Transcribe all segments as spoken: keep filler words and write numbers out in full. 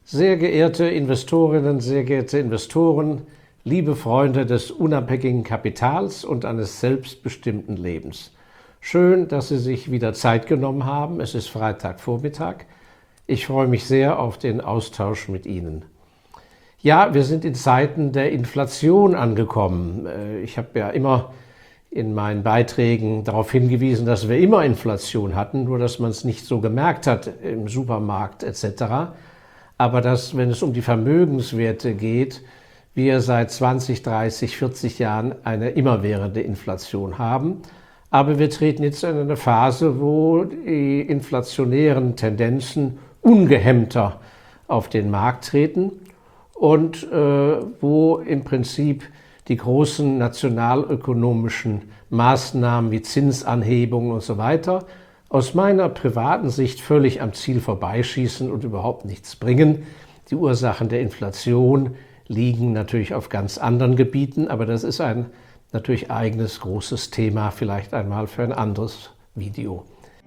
Sehr geehrte Investorinnen, sehr geehrte Investoren, liebe Freunde des unabhängigen Kapitals und eines selbstbestimmten Lebens. Schön, dass Sie sich wieder Zeit genommen haben. Es ist Freitagvormittag. Ich freue mich sehr auf den Austausch mit Ihnen. Ja, wir sind in Zeiten der Inflation angekommen. Ich habe ja immer in meinen Beiträgen darauf hingewiesen, dass wir immer Inflation hatten, nur dass man es nicht so gemerkt hat im Supermarkt et cetera. Aber dass, wenn es um die Vermögenswerte geht, wir seit zwanzig, dreißig, vierzig Jahren eine immerwährende Inflation haben. Aber wir treten jetzt in eine Phase, wo die inflationären Tendenzen ungehemmter auf den Markt treten und äh, wo im Prinzip die großen nationalökonomischen Maßnahmen wie Zinsanhebungen und so weiter aus meiner privaten Sicht völlig am Ziel vorbeischießen und überhaupt nichts bringen. Die Ursachen der Inflation liegen natürlich auf ganz anderen Gebieten, aber das ist ein natürlich eigenes großes Thema, vielleicht einmal für ein anderes Video.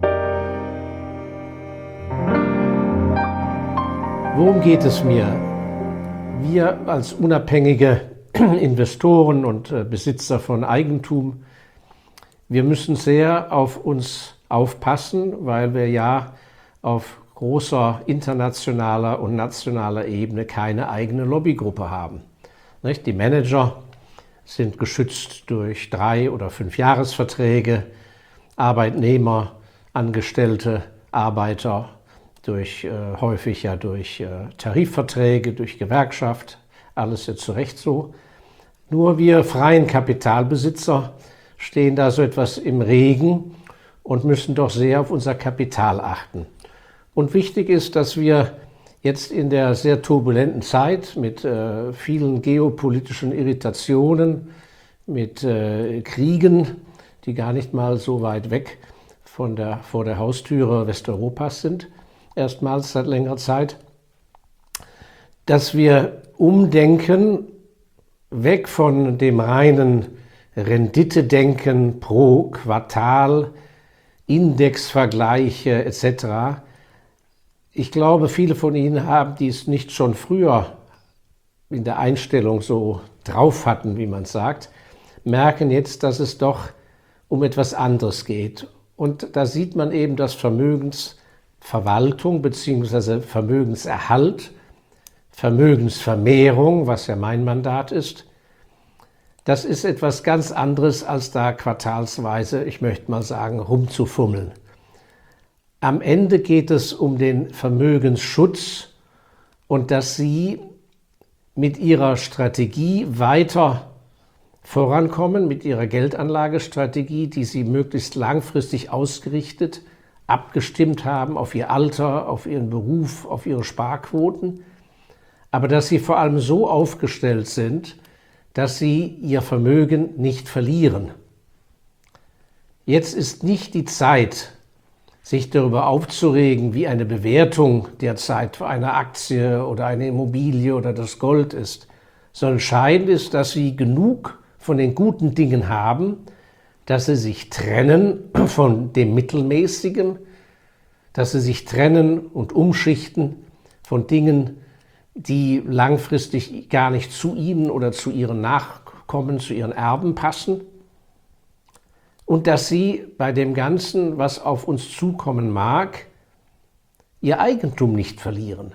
Worum geht es mir? Wir als unabhängige Investoren und Besitzer von Eigentum, wir müssen sehr auf uns aufpassen, weil wir ja auf großer internationaler und nationaler Ebene keine eigene Lobbygruppe haben. Die Manager sind geschützt durch drei- oder fünf Jahresverträge, Arbeitnehmer, Angestellte, Arbeiter durch äh, häufig ja durch äh, Tarifverträge, durch Gewerkschaft, alles jetzt zu Recht so. Nur wir freien Kapitalbesitzer stehen da so etwas im Regen und müssen doch sehr auf unser Kapital achten. Und wichtig ist, dass wir jetzt in der sehr turbulenten Zeit mit äh, vielen geopolitischen Irritationen, mit äh, Kriegen, die gar nicht mal so weit weg von der, vor der Haustüre Westeuropas sind, erstmals seit längerer Zeit, dass wir umdenken, weg von dem reinen Renditedenken pro Quartal, Indexvergleiche et cetera. Ich glaube, viele von Ihnen haben dies nicht schon früher in der Einstellung so drauf hatten, wie man sagt, merken jetzt, dass es doch um etwas anderes geht. Und da sieht man eben, dass Vermögensverwaltung bzw. Vermögenserhalt, Vermögensvermehrung, was ja mein Mandat ist, das ist etwas ganz anderes, als da quartalsweise, ich möchte mal sagen, rumzufummeln. Am Ende geht es um den Vermögensschutz und dass Sie mit Ihrer Strategie weiter vorankommen, mit Ihrer Geldanlagestrategie, die Sie möglichst langfristig ausgerichtet, abgestimmt haben auf Ihr Alter, auf Ihren Beruf, auf Ihre Sparquoten, aber dass Sie vor allem so aufgestellt sind, dass Sie Ihr Vermögen nicht verlieren. Jetzt ist nicht die Zeit, sich darüber aufzuregen, wie eine Bewertung derzeit für eine Aktie oder eine Immobilie oder das Gold ist, sondern entscheidend ist, dass Sie genug von den guten Dingen haben, dass Sie sich trennen von dem Mittelmäßigen, dass Sie sich trennen und umschichten von Dingen, die langfristig gar nicht zu Ihnen oder zu Ihren Nachkommen, zu Ihren Erben passen. Und dass Sie bei dem Ganzen, was auf uns zukommen mag, Ihr Eigentum nicht verlieren.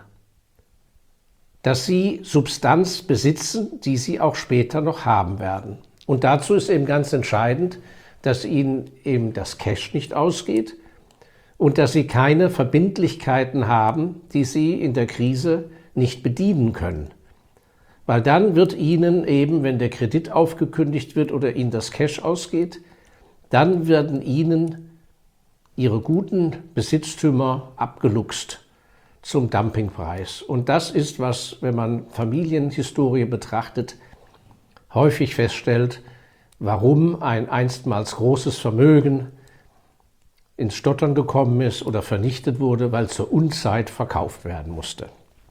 Dass Sie Substanz besitzen, die Sie auch später noch haben werden. Und dazu ist eben ganz entscheidend, dass Ihnen eben das Cash nicht ausgeht und dass Sie keine Verbindlichkeiten haben, die Sie in der Krise nicht bedienen können. Weil dann wird Ihnen eben, wenn der Kredit aufgekündigt wird oder Ihnen das Cash ausgeht, dann werden Ihnen Ihre guten Besitztümer abgeluchst zum Dumpingpreis. Und das ist, was, wenn man Familienhistorie betrachtet, häufig feststellt, warum ein einstmals großes Vermögen ins Stottern gekommen ist oder vernichtet wurde, weil zur Unzeit verkauft werden musste.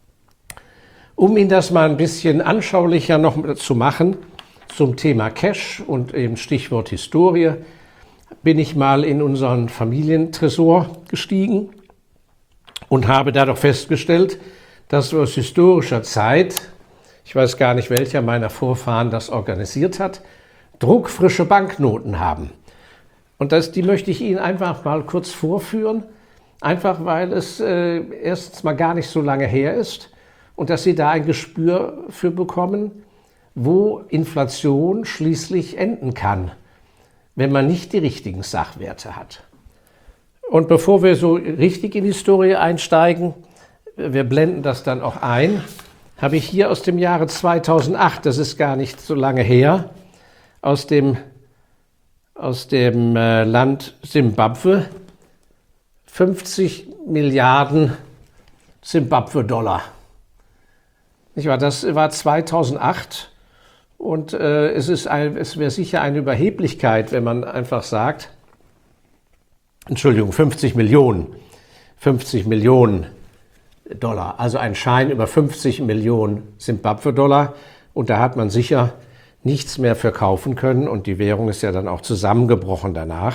Um Ihnen das mal ein bisschen anschaulicher noch zu machen zum Thema Cash und eben Stichwort Historie, bin ich mal in unseren Familientresor gestiegen und habe dadurch festgestellt, dass wir aus historischer Zeit, ich weiß gar nicht, welcher meiner Vorfahren das organisiert hat, druckfrische Banknoten haben. Und das, die möchte ich Ihnen einfach mal kurz vorführen, einfach weil es äh, erstens mal gar nicht so lange her ist und dass Sie da ein Gespür für bekommen, wo Inflation schließlich enden kann, wenn man nicht die richtigen Sachwerte hat. Und bevor wir so richtig in die Historie einsteigen, wir blenden das dann auch ein, habe ich hier aus dem Jahre zweitausendacht, das ist gar nicht so lange her, aus dem, aus dem äh, Land Simbabwe, fünfzig Milliarden Simbabwe-Dollar. Nicht wahr? Das war zweitausendacht und äh, es, ist ein, es wäre sicher eine Überheblichkeit, wenn man einfach sagt, Entschuldigung, fünfzig Millionen, fünfzig Millionen Dollar, also ein Schein über fünfzig Millionen Simbabwe-Dollar und da hat man sicher nichts mehr verkaufen können und die Währung ist ja dann auch zusammengebrochen danach.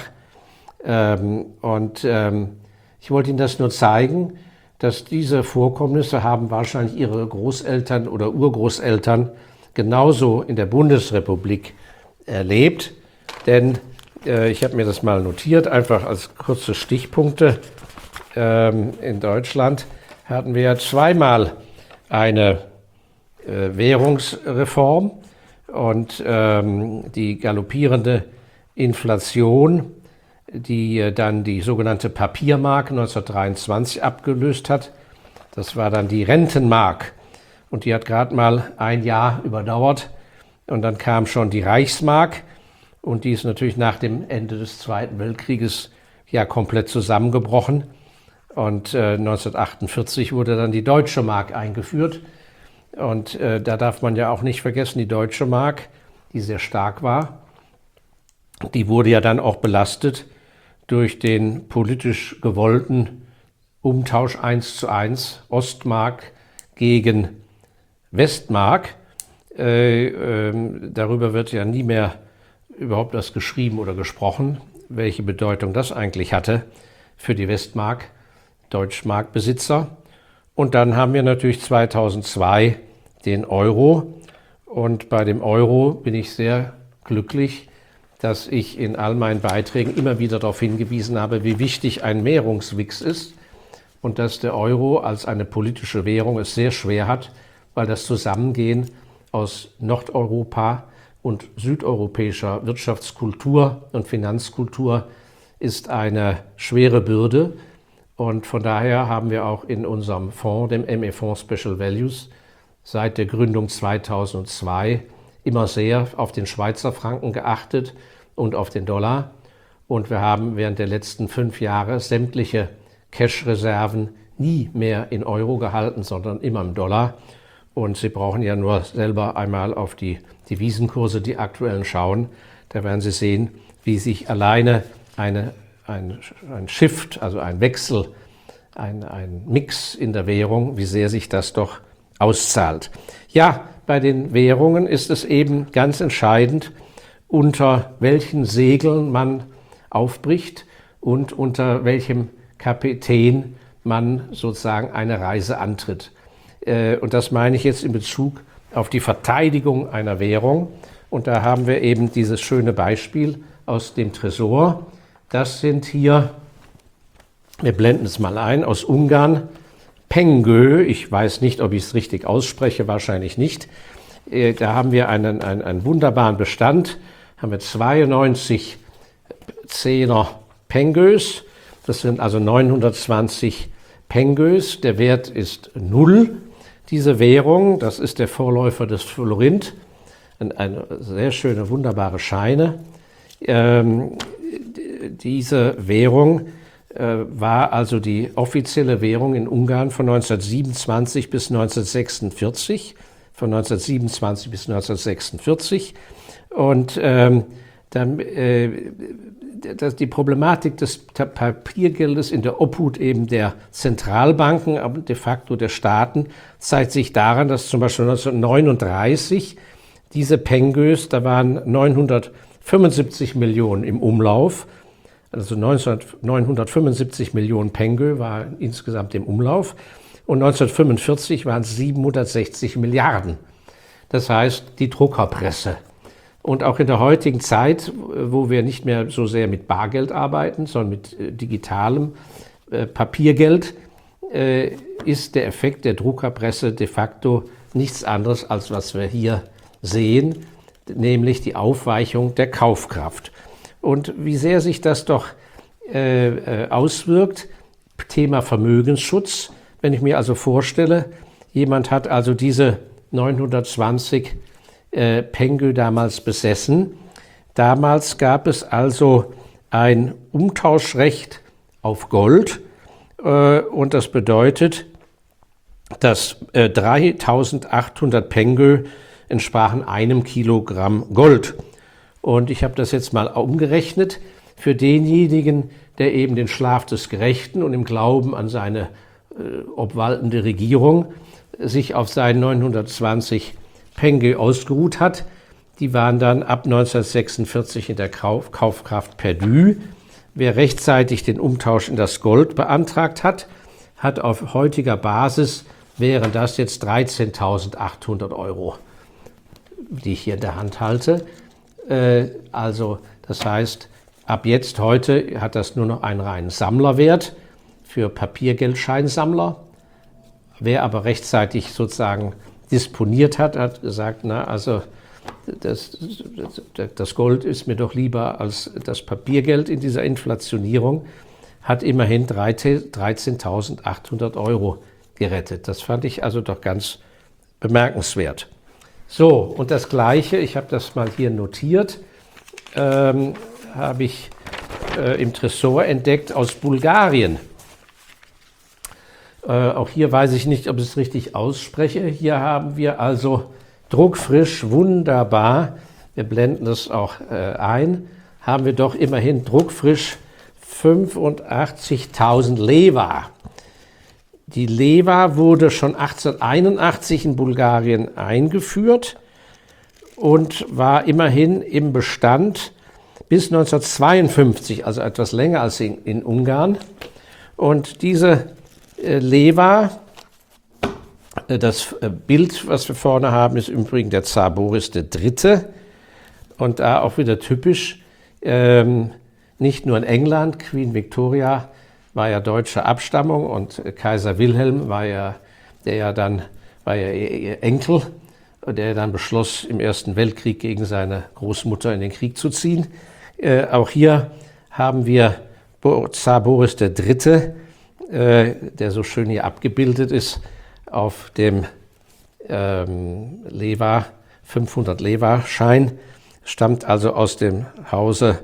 Ähm, und ähm, ich wollte Ihnen das nur zeigen, dass diese Vorkommnisse haben wahrscheinlich Ihre Großeltern oder Urgroßeltern genauso in der Bundesrepublik erlebt, denn äh, ich habe mir das mal notiert, einfach als kurze Stichpunkte. Ähm, in Deutschland hatten wir ja zweimal eine äh, Währungsreform und ähm, die galoppierende Inflation, die äh, dann die sogenannte Papiermark neunzehnhundertdreiundzwanzig abgelöst hat. Das war dann die Rentenmark und die hat gerade mal ein Jahr überdauert und dann kam schon die Reichsmark und die ist natürlich nach dem Ende des Zweiten Weltkrieges ja komplett zusammengebrochen. Und äh, neunzehnhundertachtundvierzig wurde dann die Deutsche Mark eingeführt. Und äh, da darf man ja auch nicht vergessen, die Deutsche Mark, die sehr stark war, die wurde ja dann auch belastet durch den politisch gewollten Umtausch eins zu eins Ostmark gegen Westmark. Äh, äh, darüber wird ja nie mehr überhaupt was geschrieben oder gesprochen, welche Bedeutung das eigentlich hatte für die Westmark. Deutschmarkbesitzer. Und dann haben wir natürlich zweitausendzwei den Euro. Und bei dem Euro bin ich sehr glücklich, dass ich in all meinen Beiträgen immer wieder darauf hingewiesen habe, wie wichtig ein Währungsmix ist und dass der Euro als eine politische Währung es sehr schwer hat, weil das Zusammengehen aus Nordeuropa und südeuropäischer Wirtschaftskultur und Finanzkultur ist eine schwere Bürde. Und von daher haben wir auch in unserem Fonds, dem M E-Fonds Special Values, seit der Gründung zweitausendzwei immer sehr auf den Schweizer Franken geachtet und auf den Dollar. Und wir haben während der letzten fünf Jahre sämtliche Cash-Reserven nie mehr in Euro gehalten, sondern immer im Dollar. Und Sie brauchen ja nur selber einmal auf die Devisenkurse, die aktuellen, schauen. Da werden Sie sehen, wie sich alleine eine Ein, ein Shift, also ein Wechsel, ein, ein Mix in der Währung, wie sehr sich das doch auszahlt. Ja, bei den Währungen ist es eben ganz entscheidend, unter welchen Segeln man aufbricht und unter welchem Kapitän man sozusagen eine Reise antritt. Und das meine ich jetzt in Bezug auf die Verteidigung einer Währung. Und da haben wir eben dieses schöne Beispiel aus dem Tresor. Das sind hier, wir blenden es mal ein, aus Ungarn, Pengő. Ich weiß nicht, ob ich es richtig ausspreche, wahrscheinlich nicht. Da haben wir einen, einen, einen wunderbaren Bestand, haben wir zweiundneunzig Zehner Pengős. Das sind also neunhundertzwanzig Pengős. Der Wert ist null. Diese Währung, das ist der Vorläufer des Florint, eine sehr schöne, wunderbare Scheine. Ähm, diese Währung äh, war also die offizielle Währung in Ungarn von neunzehnhundertsiebenundzwanzig bis neunzehnhundertsechsundvierzig, von neunzehnhundertsiebenundzwanzig bis neunzehnhundertsechsundvierzig. Und ähm, dann, äh, das, die Problematik des Papiergeldes in der Obhut eben der Zentralbanken, aber de facto der Staaten, zeigt sich daran, dass zum Beispiel neunzehnhundertneununddreißig diese Pengős, da waren neunhundertfünfundsiebzig Millionen im Umlauf, also neunhundertfünfundsiebzig Millionen Pengő war insgesamt im Umlauf. und neunzehnhundertfünfundvierzig waren es siebenhundertsechzig Milliarden. Das heißt, die Druckerpresse. Und auch in der heutigen Zeit, wo wir nicht mehr so sehr mit Bargeld arbeiten, sondern mit äh, digitalem äh, Papiergeld, äh, ist der Effekt der Druckerpresse de facto nichts anderes, als was wir hier sehen, nämlich die Aufweichung der Kaufkraft. Und wie sehr sich das doch äh, äh, auswirkt, Thema Vermögensschutz. Wenn ich mir also vorstelle, jemand hat also diese neunhundertzwanzig äh, Pengü damals besessen. Damals gab es also ein Umtauschrecht auf Gold äh, und das bedeutet, dass äh, dreitausendachthundert Pengü entsprachen einem Kilogramm Gold. Und ich habe das jetzt mal umgerechnet für denjenigen, der eben den Schlaf des Gerechten und im Glauben an seine äh, obwaltende Regierung sich auf seinen neunhundertzwanzig Pengü ausgeruht hat. Die waren dann ab neunzehnhundertsechsundvierzig in der Kauf Kaufkraft perdu. Wer rechtzeitig den Umtausch in das Gold beantragt hat, hat auf heutiger Basis, wären das jetzt dreizehntausendachthundert Euro, die ich hier in der Hand halte. Äh, also das heißt, ab jetzt, heute, hat das nur noch einen reinen Sammlerwert für Papiergeldscheinsammler. Wer aber rechtzeitig sozusagen disponiert hat, hat gesagt, na, also das, das, das Gold ist mir doch lieber als das Papiergeld in dieser Inflationierung, hat immerhin dreizehntausendachthundert Euro gerettet. Das fand ich also doch ganz bemerkenswert. So, und das Gleiche, ich habe das mal hier notiert, ähm, habe ich äh, im Tresor entdeckt aus Bulgarien. Äh, auch hier weiß ich nicht, ob ich es richtig ausspreche. Hier haben wir also druckfrisch, wunderbar, wir blenden das auch äh, ein, haben wir doch immerhin druckfrisch fünfundachtzigtausend Leva. Die Leva wurde schon achtzehnhunderteinundachtzig in Bulgarien eingeführt und war immerhin im Bestand bis neunzehnhundertzweiundfünfzig, also etwas länger als in, in Ungarn. Und diese äh, Leva, äh, das äh, Bild, was wir vorne haben, ist im Übrigen der Zar Boris der Dritte. Und da auch wieder typisch, ähm, nicht nur in England, Queen Victoria war ja deutscher Abstammung und Kaiser Wilhelm war ja, der ja dann, war ja ihr Enkel, der dann beschloss, im Ersten Weltkrieg gegen seine Großmutter in den Krieg zu ziehen. Äh, auch hier haben wir Zar Boris der Dritte, äh, der so schön hier abgebildet ist, auf dem ähm, Leva, fünfhundert Leva-Schein, stammt also aus dem Hause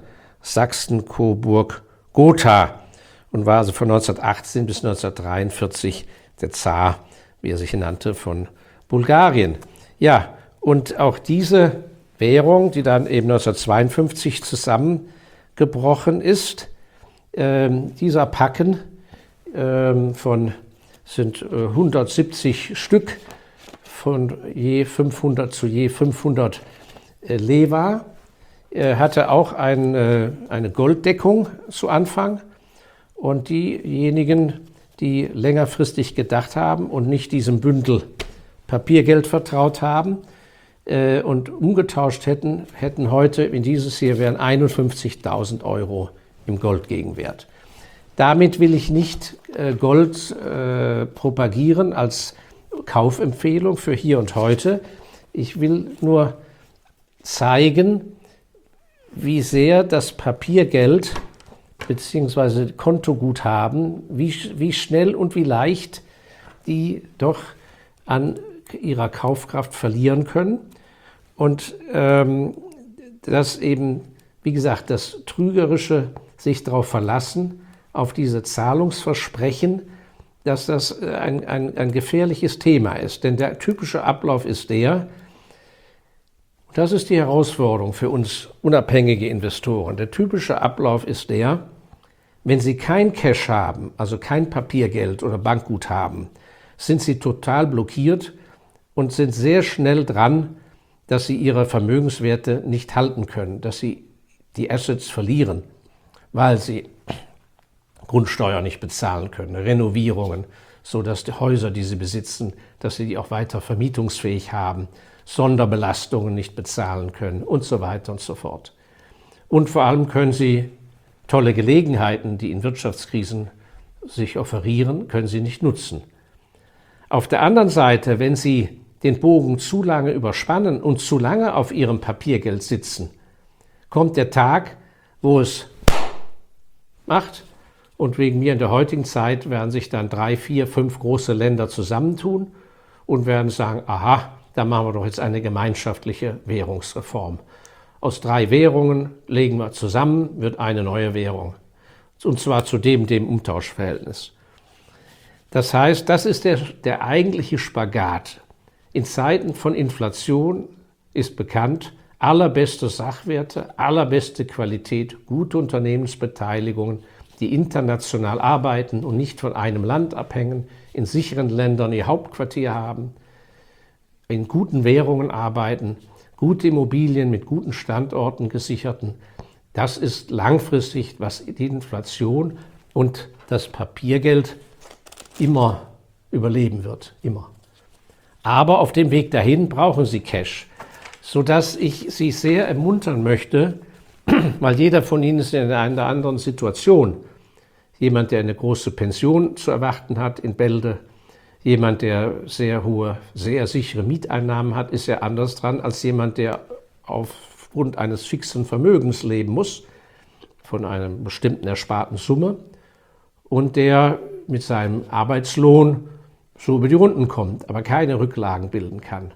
Sachsen-Coburg-Gotha und war also von neunzehnhundertachtzehn bis neunzehnhundertdreiundvierzig der Zar, wie er sich nannte, von Bulgarien. Ja, und auch diese Währung, die dann eben neunzehnhundertzweiundfünfzig zusammengebrochen ist, ähm, dieser Packen ähm, von, sind äh, hundertsiebzig Stück von je fünfhundert zu je fünfhundert äh, Leva, äh, hatte auch ein, äh, eine Golddeckung zu Anfang. Und diejenigen, die längerfristig gedacht haben und nicht diesem Bündel Papiergeld vertraut haben äh, und umgetauscht hätten, hätten heute in dieses hier wären einundfünfzigtausend Euro im Goldgegenwert. Damit will ich nicht äh, Gold äh, propagieren als Kaufempfehlung für hier und heute. Ich will nur zeigen, wie sehr das Papiergeld beziehungsweise Kontoguthaben, wie, wie schnell und wie leicht die doch an ihrer Kaufkraft verlieren können. Und ähm, dass eben, wie gesagt, das Trügerische sich darauf verlassen, auf diese Zahlungsversprechen, dass das ein, ein, ein gefährliches Thema ist. Denn der typische Ablauf ist der, und das ist die Herausforderung für uns unabhängige Investoren, der typische Ablauf ist der, wenn Sie kein Cash haben, also kein Papiergeld oder Bankguthaben, sind Sie total blockiert und sind sehr schnell dran, dass Sie Ihre Vermögenswerte nicht halten können, dass Sie die Assets verlieren, weil Sie Grundsteuer nicht bezahlen können, Renovierungen, so dass die Häuser, die sie besitzen, dass sie die auch weiter vermietungsfähig haben, Sonderbelastungen nicht bezahlen können und so weiter und so fort. Und vor allem können sie tolle Gelegenheiten, die in Wirtschaftskrisen sich offerieren, können sie nicht nutzen. Auf der anderen Seite, wenn sie den Bogen zu lange überspannen und zu lange auf ihrem Papiergeld sitzen, kommt der Tag, wo es macht. Und wegen mir in der heutigen Zeit werden sich dann drei, vier, fünf große Länder zusammentun und werden sagen, aha, da machen wir doch jetzt eine gemeinschaftliche Währungsreform. Aus drei Währungen legen wir zusammen, wird eine neue Währung. Und zwar zu dem, dem Umtauschverhältnis. Das heißt, das ist der, der eigentliche Spagat. In Zeiten von Inflation ist bekannt, allerbeste Sachwerte, allerbeste Qualität, gute Unternehmensbeteiligungen, die international arbeiten und nicht von einem Land abhängen, in sicheren Ländern ihr Hauptquartier haben, in guten Währungen arbeiten, gute Immobilien mit guten Standorten gesicherten. Das ist langfristig, was die Inflation und das Papiergeld immer überleben wird, immer. Aber auf dem Weg dahin brauchen Sie Cash, sodass ich Sie sehr ermuntern möchte, weil jeder von Ihnen ist in einer anderen Situation. Jemand, der eine große Pension zu erwarten hat in Bälde, jemand, der sehr hohe, sehr sichere Mieteinnahmen hat, ist ja anders dran als jemand, der aufgrund eines fixen Vermögens leben muss, von einer bestimmten ersparten Summe, und der mit seinem Arbeitslohn so über die Runden kommt, aber keine Rücklagen bilden kann.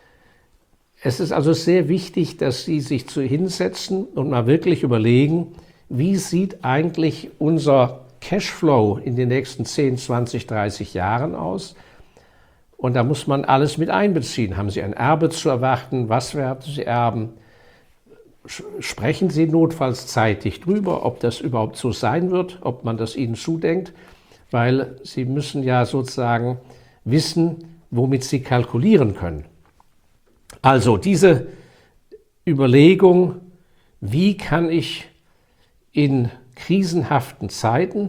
Es ist also sehr wichtig, dass Sie sich zu hinsetzen und mal wirklich überlegen, wie sieht eigentlich unser Cashflow in den nächsten zehn, zwanzig, dreißig Jahren aus? Und da muss man alles mit einbeziehen. Haben Sie ein Erbe zu erwarten? Was werden Sie erben? Sprechen Sie notfalls zeitig drüber, ob das überhaupt so sein wird, ob man das Ihnen zudenkt, weil Sie müssen ja sozusagen wissen, womit Sie kalkulieren können. Also diese Überlegung, wie kann ich in krisenhaften Zeiten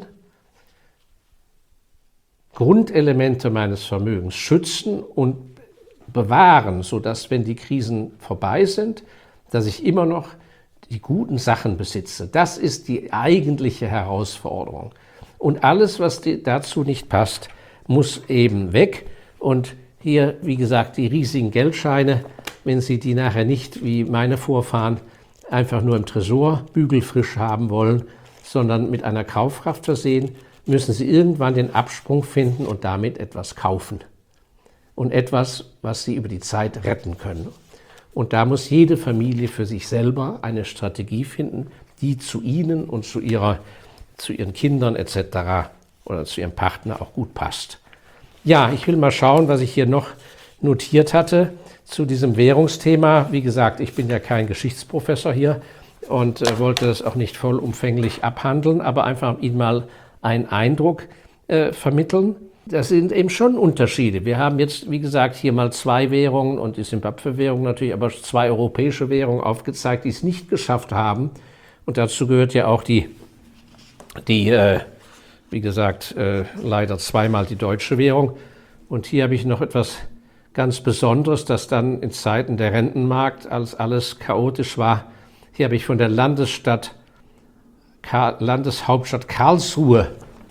Grundelemente meines Vermögens schützen und bewahren, sodass, wenn die Krisen vorbei sind, dass ich immer noch die guten Sachen besitze. Das ist die eigentliche Herausforderung. Und alles, was dazu nicht passt, muss eben weg. Und hier, wie gesagt, die riesigen Geldscheine, wenn Sie die nachher nicht, wie meine Vorfahren, einfach nur im Tresor bügelfrisch haben wollen, sondern mit einer Kaufkraft versehen, müssen Sie irgendwann den Absprung finden und damit etwas kaufen. Und etwas, was Sie über die Zeit retten können. Und da muss jede Familie für sich selber eine Strategie finden, die zu Ihnen und zu, ihrer, zu Ihren Kindern et cetera oder zu Ihrem Partner auch gut passt. Ja, ich will mal schauen, was ich hier noch notiert hatte zu diesem Währungsthema. Wie gesagt, ich bin ja kein Geschichtsprofessor hier und äh, wollte das auch nicht vollumfänglich abhandeln, aber einfach Ihnen mal einen Eindruck äh, vermitteln. Das sind eben schon Unterschiede. Wir haben jetzt, wie gesagt, hier mal zwei Währungen und die Simbabwe-Währung natürlich, aber zwei europäische Währungen aufgezeigt, die es nicht geschafft haben. Und dazu gehört ja auch die, die äh, wie gesagt, äh, leider zweimal die deutsche Währung. Und hier habe ich noch etwas ganz Besonderes, das dann in Zeiten der Rentenmarkt, als alles chaotisch war, hier habe ich von der Landesstadt, Kar- Landeshauptstadt Karlsruhe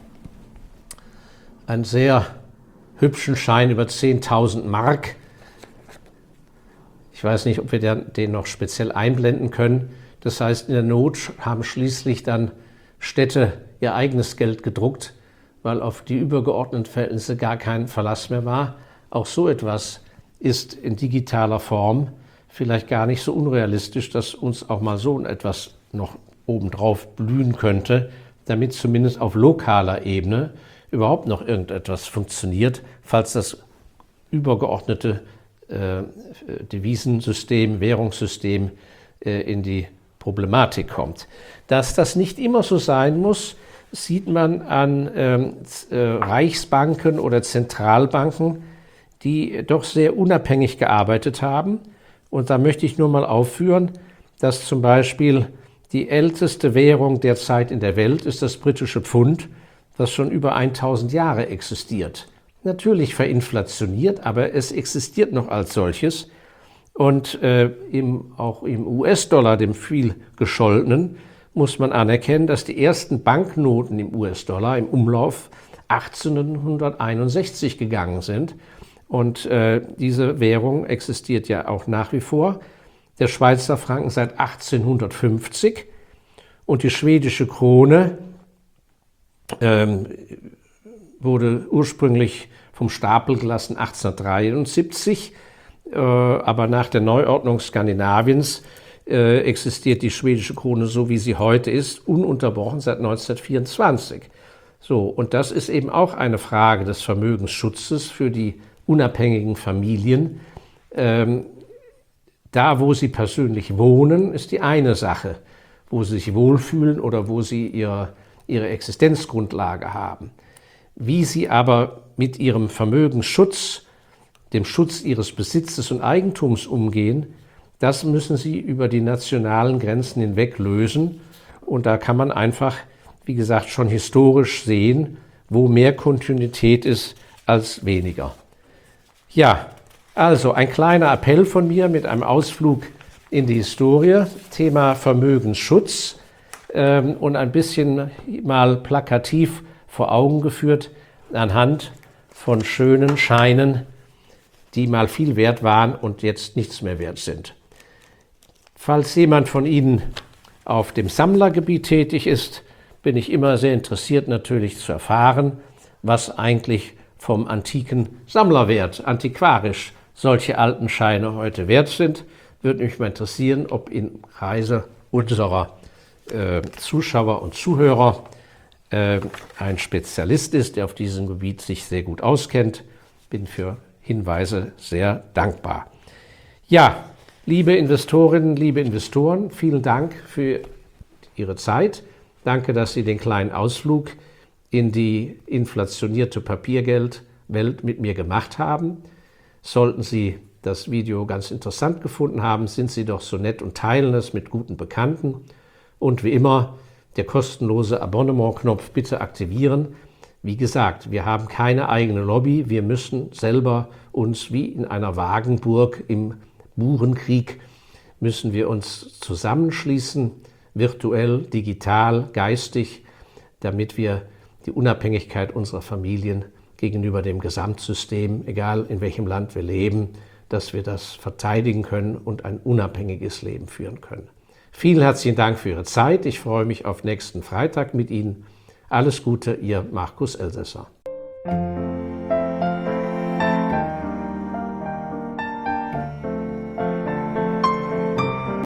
einen sehr hübschen Schein über zehntausend Mark. Ich weiß nicht, ob wir den noch speziell einblenden können. Das heißt, in der Not haben schließlich dann Städte ihr eigenes Geld gedruckt, weil auf die übergeordneten Verhältnisse gar kein Verlass mehr war. Auch so etwas ist in digitaler Form vielleicht gar nicht so unrealistisch, dass uns auch mal so etwas noch obendrauf blühen könnte, damit zumindest auf lokaler Ebene überhaupt noch irgendetwas funktioniert, falls das übergeordnete äh, Devisensystem, Währungssystem äh, in die Problematik kommt. Dass das nicht immer so sein muss, sieht man an ähm, äh, Reichsbanken oder Zentralbanken, die doch sehr unabhängig gearbeitet haben. Und da möchte ich nur mal aufführen, dass zum Beispiel die älteste Währung derzeit in der Welt ist das britische Pfund, das schon über tausend Jahre existiert natürlich verinflationiert, aber es existiert noch als solches. Und äh, im, auch im U S-Dollar, dem viel gescholtenen, muss man anerkennen, dass die ersten Banknoten im U S-Dollar im Umlauf achtzehnhunderteinundsechzig gegangen sind. Und äh, diese Währung existiert ja auch nach wie vor. Der Schweizer Franken seit achtzehnhundertfünfzig und die schwedische Krone ähm, wurde ursprünglich vom Stapel gelassen achtzehnhundertdreiundsiebzig, äh, aber nach der Neuordnung Skandinaviens äh, existiert die schwedische Krone so, wie sie heute ist, ununterbrochen seit neunzehnhundertvierundzwanzig. So, und das ist eben auch eine Frage des Vermögensschutzes für die unabhängigen Familien. Ähm, da, wo sie persönlich wohnen, ist die eine Sache, wo sie sich wohlfühlen oder wo sie ihre, ihre Existenzgrundlage haben. Wie sie aber mit ihrem Vermögensschutz, dem Schutz ihres Besitzes und Eigentums umgehen, das müssen sie über die nationalen Grenzen hinweg lösen. Und da kann man einfach, wie gesagt, schon historisch sehen, wo mehr Kontinuität ist als weniger. Ja, also ein kleiner Appell von mir mit einem Ausflug in die Historie, Thema Vermögensschutz ähm, und ein bisschen mal plakativ vor Augen geführt anhand von schönen Scheinen, die mal viel wert waren und jetzt nichts mehr wert sind. Falls jemand von Ihnen auf dem Sammlergebiet tätig ist, bin ich immer sehr interessiert natürlich zu erfahren, was eigentlich vom antiken Sammlerwert, antiquarisch, solche alten Scheine heute wert sind. Würde mich mal interessieren, ob im Kreise unserer äh, Zuschauer und Zuhörer äh, ein Spezialist ist, der auf diesem Gebiet sich sehr gut auskennt. Bin für Hinweise sehr dankbar. Ja, liebe Investorinnen, liebe Investoren, vielen Dank für Ihre Zeit. Danke, dass Sie den kleinen Ausflug in die inflationierte Papiergeldwelt mit mir gemacht haben. Sollten Sie das Video ganz interessant gefunden haben, sind Sie doch so nett und teilen es mit guten Bekannten. Und wie immer, der kostenlose Abonnement-Knopf bitte aktivieren. Wie gesagt, wir haben keine eigene Lobby. Wir müssen selber uns wie in einer Wagenburg im Burenkrieg, müssen wir uns zusammenschließen, virtuell, digital, geistig, damit wir die Unabhängigkeit unserer Familien gegenüber dem Gesamtsystem, egal in welchem Land wir leben, dass wir das verteidigen können und ein unabhängiges Leben führen können. Vielen herzlichen Dank für Ihre Zeit. Ich freue mich auf nächsten Freitag mit Ihnen. Alles Gute, Ihr Markus Elsässer.